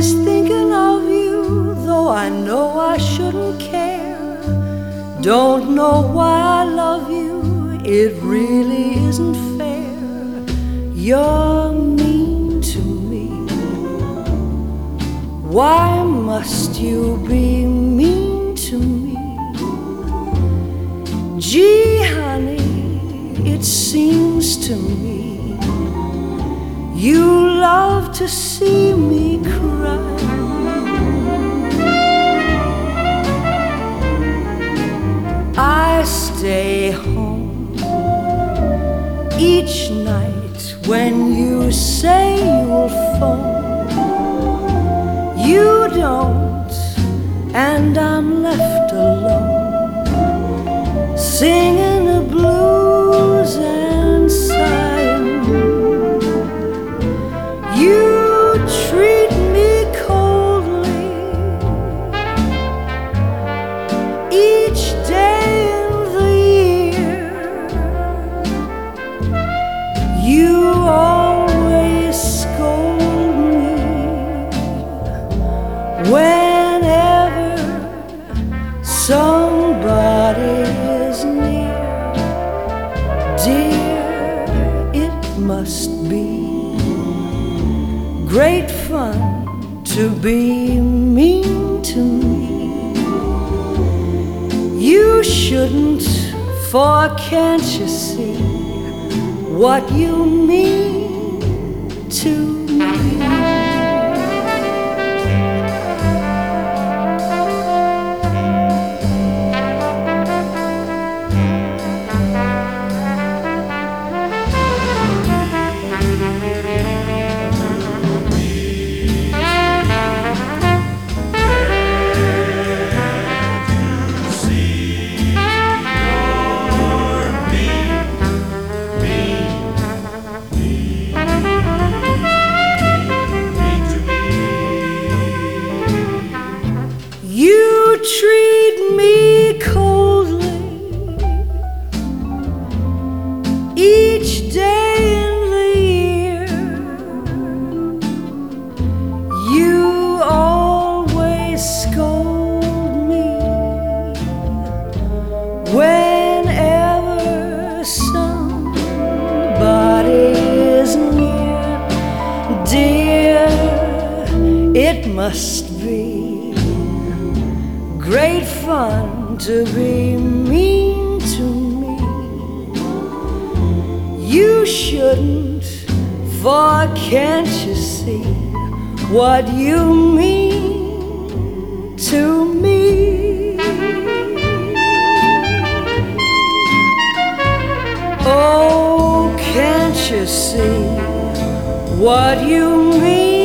always thinking of you, though I know I shouldn't care. Don't know why I love you, it really isn't fair. You're mean to me. Why must you be mean to me? Gee, honey, it seems to me you love to see me cry. I stay home each night when you say you'll phone. You don't, and I'm left alone, singing the blues and sighing. You treat me coldly each day in the year. You always scold me whenever somebody is near. Dear, it must be great fun to be mean to me. You shouldn't, for can't you see what you mean to me? You treat me coldly each day in the year. You always scold me whenever somebody is near. Dear, it must be great fun to be mean to me. You shouldn't, for can't you see what you mean to me? Oh, can't you see what you mean?